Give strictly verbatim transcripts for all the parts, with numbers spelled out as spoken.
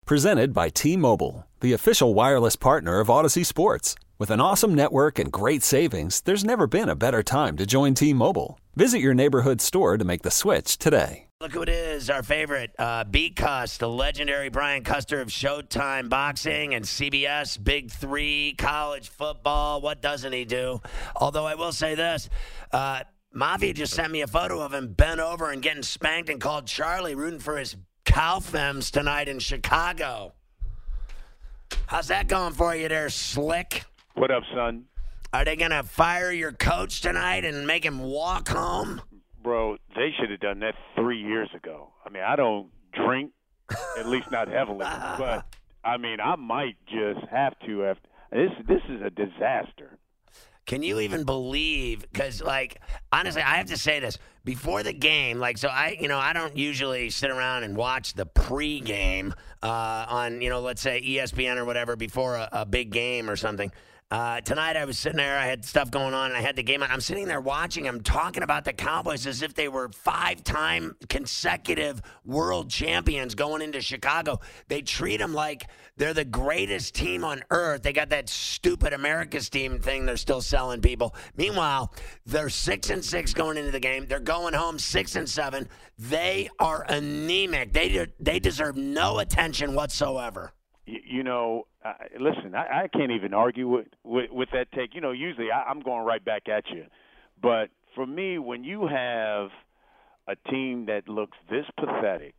Presented by T-Mobile, the official wireless partner of Odyssey Sports. With an awesome network and great savings, there's never been a better time to join T-Mobile. Visit your neighborhood store to make the switch today. Look who it is, our favorite, uh, Beat Cuss, the legendary Brian Custer of Showtime Boxing and C B S, Big Three, college football. What doesn't he do? Although I will say this, uh, Mafia just sent me a photo of him bent over and getting spanked and called Charlie, rooting for his Calfems tonight in Chicago. How's that going for you there, Slick? What up, son? Are they going to fire your coach tonight and make him walk home? Bro, they should have done that three years ago. I mean, I don't drink, at least not heavily, but, I mean, I might just have to. Have, this, this is a disaster. Can you even believe, because, like, honestly, I have to say this. Before the game, like, so I, you know, I don't usually sit around and watch the pregame uh, on, you know, let's say E S P N or whatever before a, a big game or something. Uh, tonight I was sitting there, I had stuff going on, and I had the game on. I'm sitting there watching them talking about the Cowboys as if they were five-time consecutive world champions going into Chicago. They treat them like they're the greatest team on earth. They got that stupid America's team thing they're still selling people. Meanwhile, they're six and six going into the game. They're going home six and seven. They are anemic. They de- they deserve no attention whatsoever. You, you know, uh, listen, I, I can't even argue with, with, with that take. You know, usually I, I'm going right back at you. But for me, when you have a team that looks this pathetic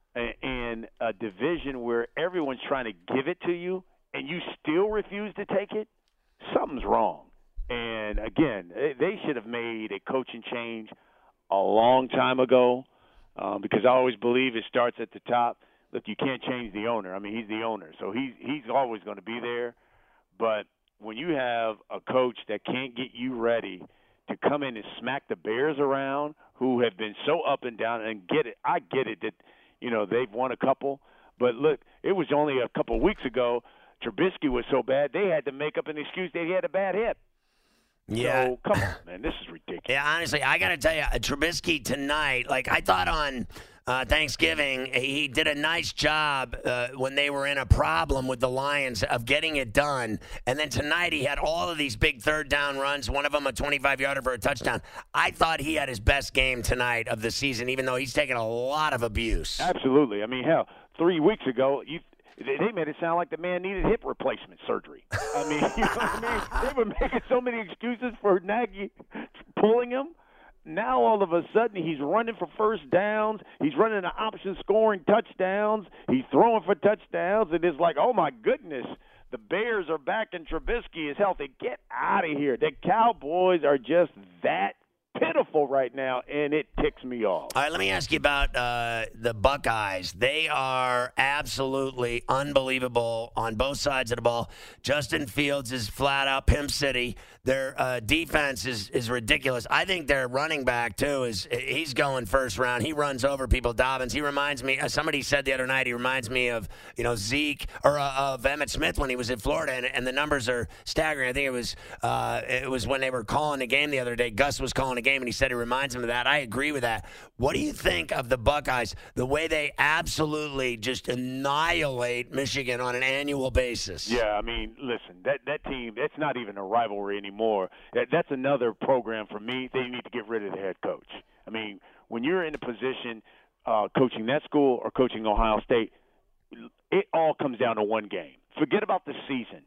in a division where everyone's trying to give it to you and you still refuse to take it, something's wrong. And, again, they should have made a coaching change a long time ago um, because I always believe it starts at the top. Look, you can't change the owner. I mean, he's the owner, so he's he's always going to be there. But when you have a coach that can't get you ready to come in and smack the Bears around, who have been so up and down, and get it, I get it that, you know, they've won a couple. But, look, it was only a couple of weeks ago, Trubisky was so bad, they had to make up an excuse that he had a bad hip. Yeah. So, come on, man, this is ridiculous. Yeah, honestly, I got to tell you, Trubisky tonight, like I thought on uh, Thanksgiving, he did a nice job uh, when they were in a problem with the Lions of getting it done. And then tonight he had all of these big third down runs, one of them a twenty-five-yarder for a touchdown. I thought he had his best game tonight of the season, even though he's taken a lot of abuse. Absolutely. I mean, hell, three weeks ago, you – they made it sound like the man needed hip replacement surgery. I mean, you know what I mean? They were making so many excuses for Nagy pulling him. Now all of a sudden he's running for first downs. He's running the option scoring touchdowns. He's throwing for touchdowns. And it's like, oh, my goodness, the Bears are back and Trubisky is healthy. Get out of here. The Cowboys are just that pitiful right now, and it ticks me off. All right, let me ask you about uh, the Buckeyes. They are absolutely unbelievable on both sides of the ball. Justin Fields is flat out Pimp City. Their uh, defense is, is ridiculous. I think their running back, too, is he's going first round. He runs over people. Dobbins, he reminds me, uh, somebody said the other night, he reminds me of, you know, Zeke or uh, of Emmitt Smith when he was in Florida, and, and the numbers are staggering. I think it was uh, it was when they were calling the game the other day. Gus was calling the game, and he said it reminds him of that. I agree with that. What do you think of the Buckeyes, the way they absolutely just annihilate Michigan on an annual basis? Yeah, I mean, listen, that, that team, it's not even a rivalry anymore. That, that's another program for me. They need to get rid of the head coach. I mean, when you're in a position uh, coaching that school or coaching Ohio State, it all comes down to one game. Forget about the season.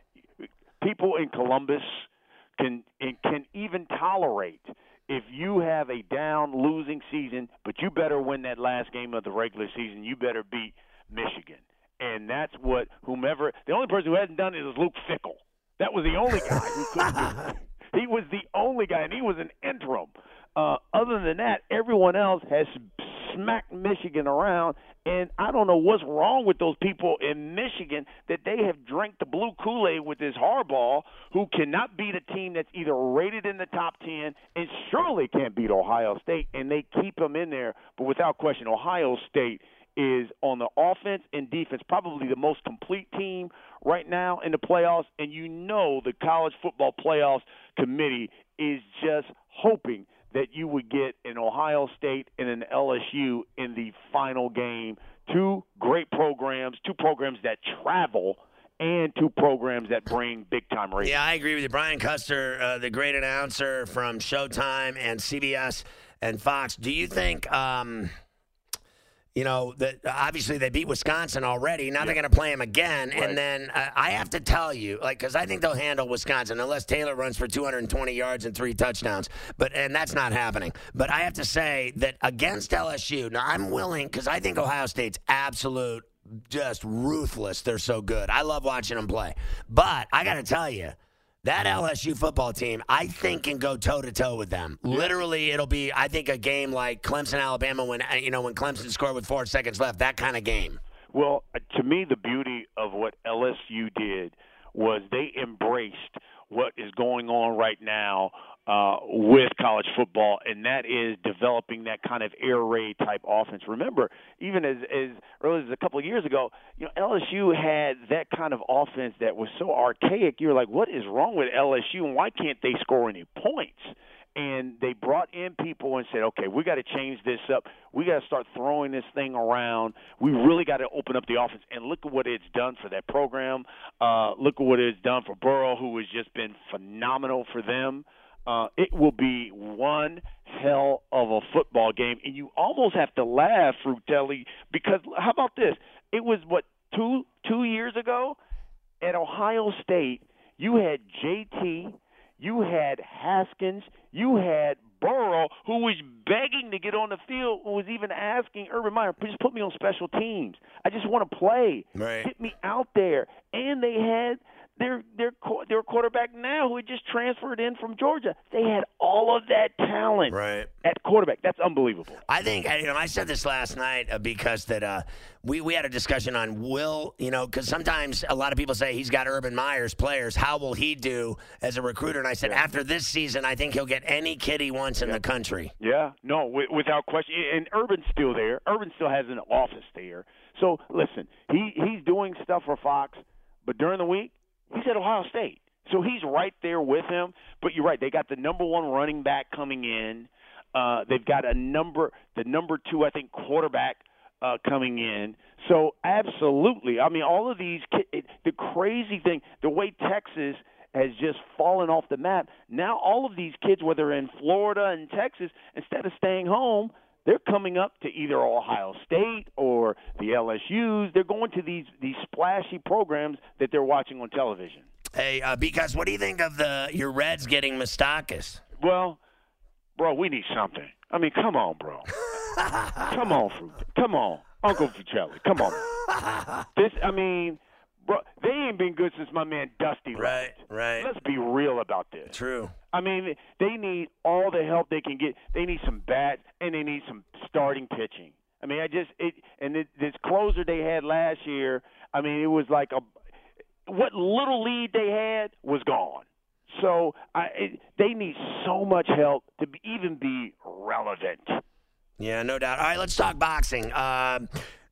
People in Columbus can can even tolerate if you have a down losing season, but you better win that last game of the regular season. You better beat Michigan. And that's what whomever – the only person who hasn't done it is Luke Fickell. That was the only guy who couldn't do it. He was the only guy, and he was an interim. Uh, other than that, everyone else has smacked Michigan around, and I don't know what's wrong with those people in Michigan that they have drank the blue Kool-Aid with this Harbaugh, who cannot beat a team that's either rated in the top ten and surely can't beat Ohio State, and they keep them in there. But without question, Ohio State is on the offense and defense probably the most complete team right now in the playoffs, and you know the College Football Playoffs Committee is just hoping that you would get an Ohio State and an L S U in the final game two great programs, two programs that travel, and two programs that bring big-time ratings. Yeah, I agree with you. Brian Custer, uh, the great announcer from Showtime and C B S and Fox. Do you think, um, you know, that obviously they beat Wisconsin already. Now yeah. they're going to play them again. Right. And then uh, I have to tell you, like, because I think they'll handle Wisconsin unless Taylor runs for two hundred twenty yards and three touchdowns. But and that's not happening. But I have to say that against L S U, now I'm willing, because I think Ohio State's absolute just ruthless. They're so good. I love watching them play. But I got to tell you, that L S U football team, I think, can go toe-to-toe with them. Literally, it'll be, I think, a game like Clemson-Alabama when, you know, when Clemson scored with four seconds left, that kind of game. Well, to me, the beauty of what L S U did was they embraced what is going on right now uh, with college football, and that is developing that kind of air raid type offense. Remember, even as, as early as a couple of years ago, you know, L S U had that kind of offense that was so archaic. You're like, what is wrong with L S U, and why can't they score any points? And they brought in people and said, okay, we got to change this up. We got to start throwing this thing around. We really got to open up the offense. And look at what it's done for that program. Uh, look at what it's done for Burrow, who has just been phenomenal for them. Uh, it will be one hell of a football game. And you almost have to laugh, Frutelli, because how about this? It was, what, two two years ago at Ohio State, you had J T, you had Haskins, you had Burrow, who was begging to get on the field, who was even asking Urban Meyer, just put me on special teams. I just want to play. Right. Get me out there. And they had their their their quarterback now who had just transferred in from Georgia. They had all of that talent right. at quarterback. That's unbelievable. I think, you know, I said this last night uh, because that uh, we, we had a discussion on will, you know, because sometimes a lot of people say he's got Urban Meyer's players. How will he do as a recruiter? And I said, yeah. after this season, I think he'll get any kid he wants in yeah. the country. Yeah, no, w- without question. And Urban's still there. Urban still has an office there. So, listen, he, he's doing stuff for Fox, but during the week, he's at Ohio State. So he's right there with him. But you're right. They got the number one running back coming in. Uh, they've got a number, the number two, I think, quarterback uh, coming in. So absolutely. I mean, all of these kids, the crazy thing, the way Texas has just fallen off the map. Now all of these kids, whether in Florida and Texas, instead of staying home, they're coming up to either Ohio State or the L S Us. They're going to these these splashy programs that they're watching on television. Hey, uh, because what do you think of the your Reds getting Moustakas? Well, bro, we need something. I mean, come on, bro. come on, Fruit. Come on, Uncle Fucelli. Come on. This, I mean, bro, they ain't been good since my man Dusty Right, left. right. Let's be real about this. True. I mean, they need all the help they can get. They need some bats, and they need some starting pitching. I mean, I just it and it, this closer they had last year. I mean, it was like a what little lead they had was gone. So I, it, they need so much help to be, even be relevant. Yeah, no doubt. All right, let's talk boxing. Um,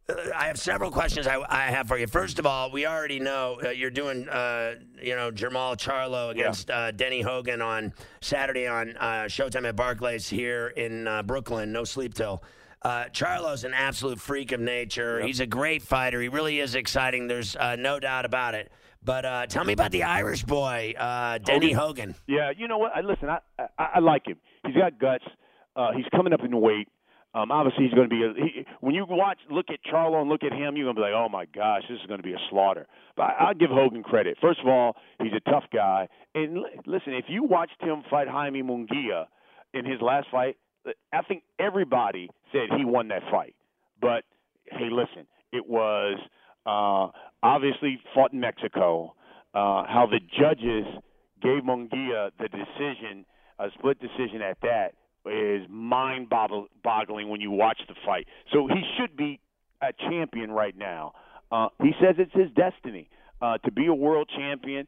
I have several questions I, I have for you. First of all, we already know uh, you're doing, uh, you know, Jermall Charlo against yeah. uh, Denny Hogan on Saturday on uh, Showtime at Barclays here in uh, Brooklyn. No sleep till. Uh, Charlo's an absolute freak of nature. Yep. He's a great fighter. He really is exciting. There's uh, no doubt about it. But uh, tell me about the Irish boy, uh, Denny Hogan. Hogan. Yeah, you know what? I, listen, I, I I like him. He's got guts. Uh, he's coming up in weight. Um, obviously, he's going to be a, he, when you watch, look at Charlo and look at him, you're going to be like, oh my gosh, this is going to be a slaughter. But I, I'll give Hogan credit. First of all, he's a tough guy. And l- listen, if you watched him fight Jaime Munguia in his last fight, I think everybody said he won that fight. But hey, listen, it was uh, obviously fought in Mexico. Uh, how the judges gave Munguia the decision, a split decision at that, is mind-boggling when you watch the fight. So he should be a champion right now. Uh, he says it's his destiny uh, to be a world champion.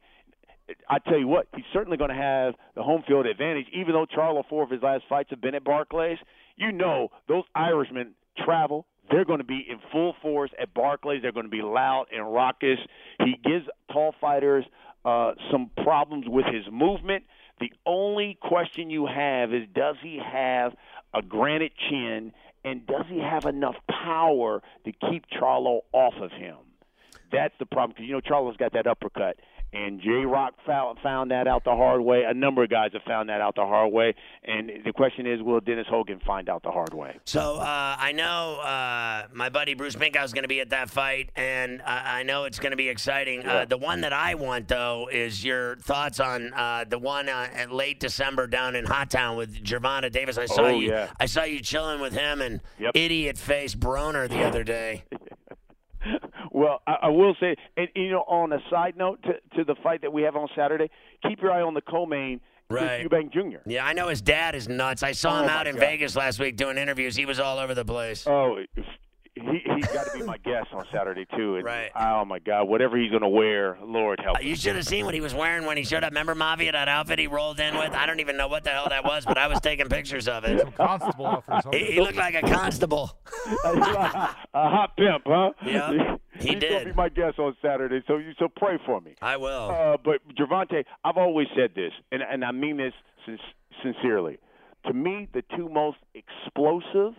I tell you what, he's certainly going to have the home field advantage, even though Charlo, four of his last fights have been at Barclays. You know those Irishmen travel. They're going to be in full force at Barclays. They're going to be loud and raucous. He gives tall fighters uh, some problems with his movement. The only question you have is, does he have a granite chin And does he have enough power to keep Charlo off of him? That's the problem, because, you know, Charlo's got that uppercut. And J-Rock found, found that out the hard way. A number of guys have found that out the hard way. And the question is, will Dennis Hogan find out the hard way? So uh, I know uh, my buddy Bruce Minkow is going to be at that fight, and I, I know it's going to be exciting. Yeah. Uh, the one that I want, though, is your thoughts on uh, the one uh, at late December down in Hot Town with Gervonta Davis. I saw oh, you. Yeah. I saw you chilling with him and yep. idiot-face Broner the other day. Well, I, I will say, and you know, on a side note to, to the fight that we have on Saturday, keep your eye on the co-main, right. Eubank Junior Yeah, I know his dad is nuts. I saw oh him out in God. Vegas last week doing interviews. He was all over the place. Oh, if, he, he's got to be my guest on Saturday, too. And, right. Oh, my God, whatever he's going to wear, Lord help uh, him. You should have seen what he was wearing when he showed up. Remember, Mafia, that outfit he rolled in with? I don't even know what the hell that was, but I was taking pictures of it. Some constable outfit. He, he looked like a constable. a hot pimp, huh? Yeah, he he's did. going to be my guest on Saturday, so you so pray for me. I will. Uh, but, Gervonta, I've always said this, and, and I mean this sin- sincerely. To me, the two most explosive,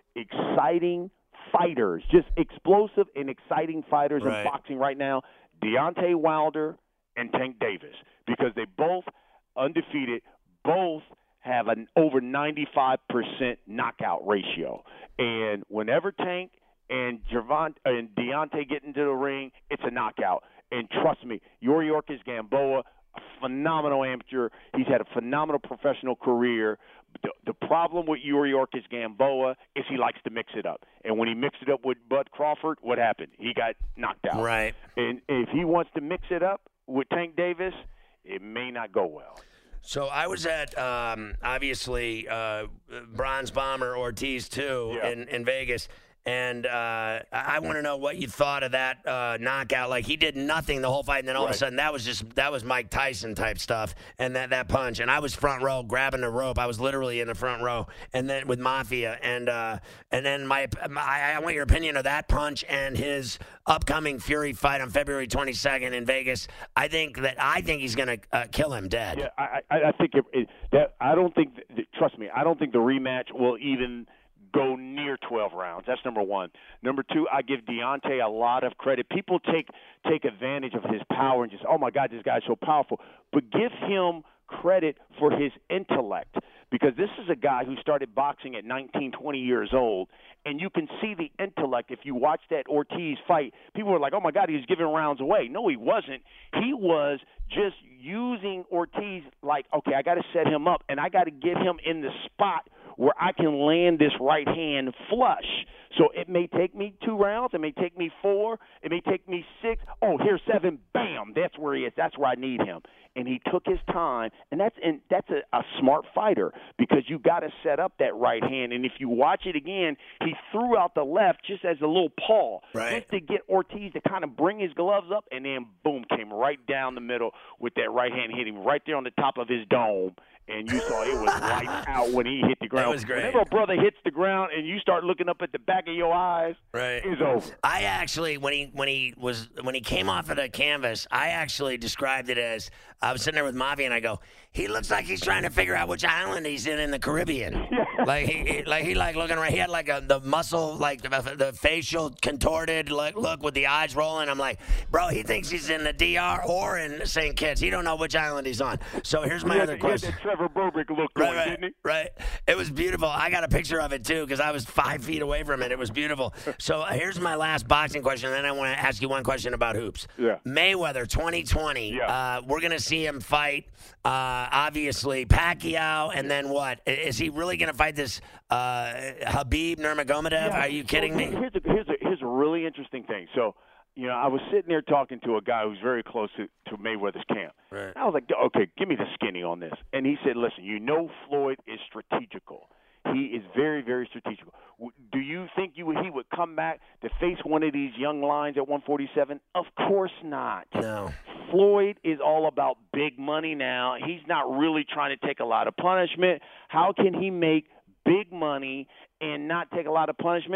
exciting fighters, just explosive and exciting fighters right. in boxing right now, Deontay Wilder and Tank Davis, because they both undefeated, both have an over ninety-five percent knockout ratio. And whenever Tank and Gervonta and Deontay get into the ring, it's a knockout. And trust me, Yuriorkis Gamboa, a phenomenal amateur. He's had a phenomenal professional career. The, the problem with Yuriorkis Gamboa is he likes to mix it up. And when he mixed it up with Bud Crawford, what happened? He got knocked out. Right. And if he wants to mix it up with Tank Davis, it may not go well. So I was at, um, obviously, uh, Bronze Bomber Ortiz, too, yeah. in, in Vegas. And uh, I want to know what you thought of that uh, knockout. Like, he did nothing the whole fight, and then all right. of a sudden, that was just that was Mike Tyson type stuff, and that, that punch. And I was front row grabbing the rope. I was literally in the front row, and then with Mafia. And uh, and then my, my I want your opinion of that punch and his upcoming Fury fight on February twenty-second in Vegas. I think that I think he's going to uh, kill him dead. Yeah, I, I, I think it, it, that I don't think. That, trust me, I don't think the rematch will even go near twelve rounds. That's number one. Number two, I give Deontay a lot of credit. People take take advantage of his power and just, oh, my God, this guy's so powerful. But give him credit for his intellect, because this is a guy who started boxing at nineteen, twenty years old, and you can see the intellect. If you watch that Ortiz fight, people were like, oh, my God, he was giving rounds away. No, he wasn't. He was just using Ortiz like, okay, I got to set him up, and I got to get him in the spot where I can land this right hand flush. So it may take me two rounds. It may take me four. It may take me six. Oh, here's seven. Bam. That's where he is. That's where I need him. And he took his time, and that's and that's a, a smart fighter, because you got to set up that right hand. And if you watch it again, he threw out the left just as a little paw, right. just to get Ortiz to kind of bring his gloves up, and then, boom, came right down the middle with that right hand, hit him right there on the top of his dome. And you saw it was lights out when he hit the ground. That was great. Whenever a brother hits the ground and you start looking up at the back of your eyes, right. it's over. I actually, when he when he was when he came off of the canvas, I actually described it as, I was sitting there with Mavi and I go, he looks like he's trying to figure out which island he's in in the Caribbean. Yeah. Like he, he like he like looking around. He had like a the muscle, like the, the facial contorted look, look with the eyes rolling. I'm like, bro, he thinks he's in the D R or in Saint Kitts. He don't know which island he's on. So here's my he other had, question. He had that Trevor Burbick look going, Right, right, didn't he? right. It was beautiful. I got a picture of it, too, because I was five feet away from it. It was beautiful. So uh, here's my last boxing question, and then I want to ask you one question about hoops. Yeah. Mayweather, twenty twenty. Yeah. Uh, we're going to see him fight, uh, obviously, Pacquiao, and then what? I- Is he really going to fight this uh, Habib Nurmagomedov? Yeah. Are you kidding so, me? Here's a, here's, a, here's a really interesting thing. So, you know, I was sitting there talking to a guy who's very close to, to Mayweather's camp. Right. I was like, okay, give me the skinny on this. And he said, listen, you know Floyd is strategical. He is very, very strategical. Do you think you would, he would come back to face one of these young lions at one forty-seven? Of course not. No. Floyd is all about big money now. He's not really trying to take a lot of punishment. How can he make big money and not take a lot of punishment?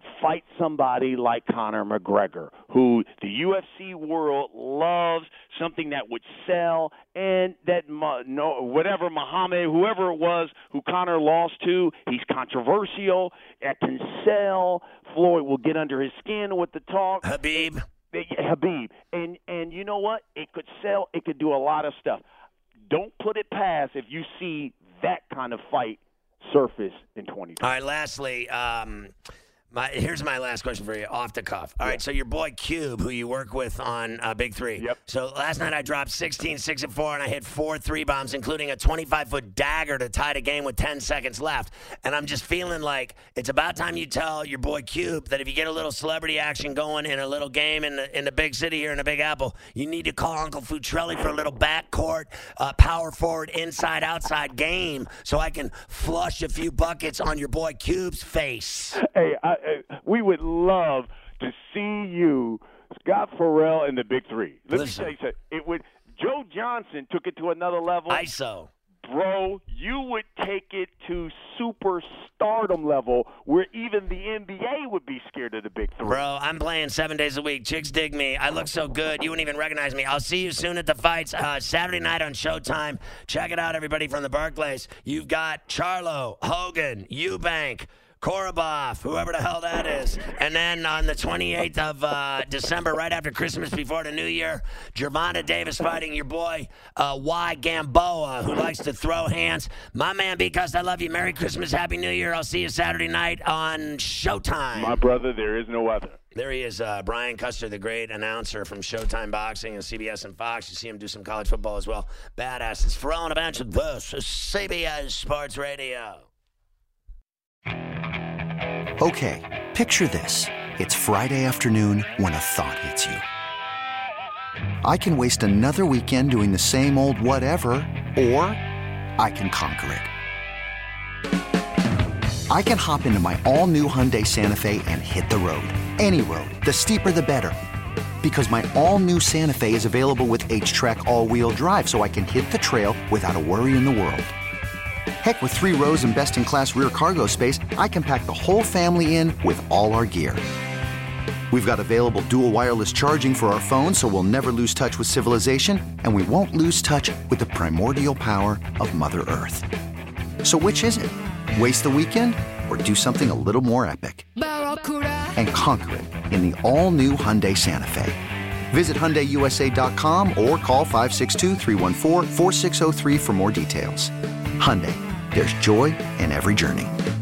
fight somebody like Conor McGregor, who the U F C world loves, something that would sell, and that no, whatever Muhammad, whoever it was who Conor lost to, he's controversial, that can sell. Floyd will get under his skin with the talk. Habib. Habib. And, and you know what? It could sell. It could do a lot of stuff. Don't put it past if you see that kind of fight surface in twenty twenty. All right, lastly, um, my, here's my last question for you, off the cuff. All yeah. right, so your boy Cube, who you work with on uh, Big Three. Yep. So last night I dropped sixteen, six, and four, and I hit four three bombs, including a twenty-five-foot dagger to tie the game with ten seconds left. And I'm just feeling like it's about time you tell your boy Cube that if you get a little celebrity action going in a little game in the, in the big city here in the Big Apple, you need to call Uncle Futrelli for a little backcourt, uh, power forward, inside-outside game so I can flush a few buckets on your boy Cube's face. Hey, I, I, we would love to see you, Scott Farrell, in the Big Three. Let Listen. me tell you something. It would. Joe Johnson took it to another level. I S O. Bro, you would take it to superstardom level where even the N B A would be scared of the Big Three. Bro, I'm playing seven days a week. Chicks dig me. I look so good. You wouldn't even recognize me. I'll see you soon at the fights. Uh, Saturday night on Showtime. Check it out, everybody from the Barclays. You've got Charlo, Hogan, Eubank, Korobov, whoever the hell that is. And then on the twenty-eighth of uh, December, right after Christmas, before the New Year, Gervonta Davis fighting your boy uh, Y. Gamboa, who likes to throw hands. My man, because I love you. Merry Christmas, Happy New Year. I'll see you Saturday night on Showtime. My brother, there is no other. There he is, uh, Brian Custer, the great announcer from Showtime Boxing and C B S and Fox. You see him do some college football as well. Badass. It's Farrell on the bench. This is C B S Sports Radio. Okay, picture this. It's Friday afternoon when a thought hits you. I can waste another weekend doing the same old whatever, or I can conquer it. I can hop into my all-new Hyundai Santa Fe and hit the road. Any road. The steeper, the better. Because my all-new Santa Fe is available with H-Track all-wheel drive, so I can hit the trail without a worry in the world. Heck, with three rows and best-in-class rear cargo space, I can pack the whole family in with all our gear. We've got available dual wireless charging for our phones, so we'll never lose touch with civilization, and we won't lose touch with the primordial power of Mother Earth. So which is it? Waste the weekend or do something a little more epic? And conquer it in the all-new Hyundai Santa Fe. Visit Hyundai U S A dot com or call five six two, three one four, four six zero three for more details. Hyundai, there's joy in every journey.